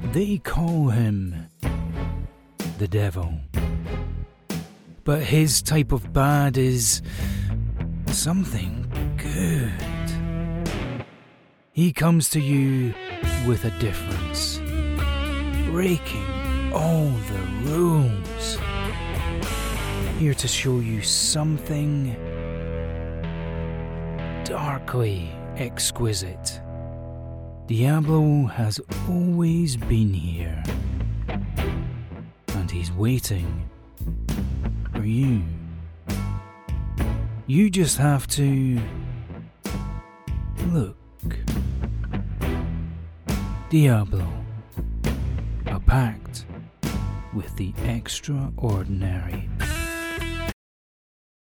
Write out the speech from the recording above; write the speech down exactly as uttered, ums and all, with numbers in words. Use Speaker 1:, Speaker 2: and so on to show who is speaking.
Speaker 1: They call him the devil. But his type of bad is something good. He comes to you with a difference, breaking all the rules. Here to show you something darkly exquisite. Diablo has always been here, and he's waiting for you. You just have to look. Diablo, a pact with the extraordinary.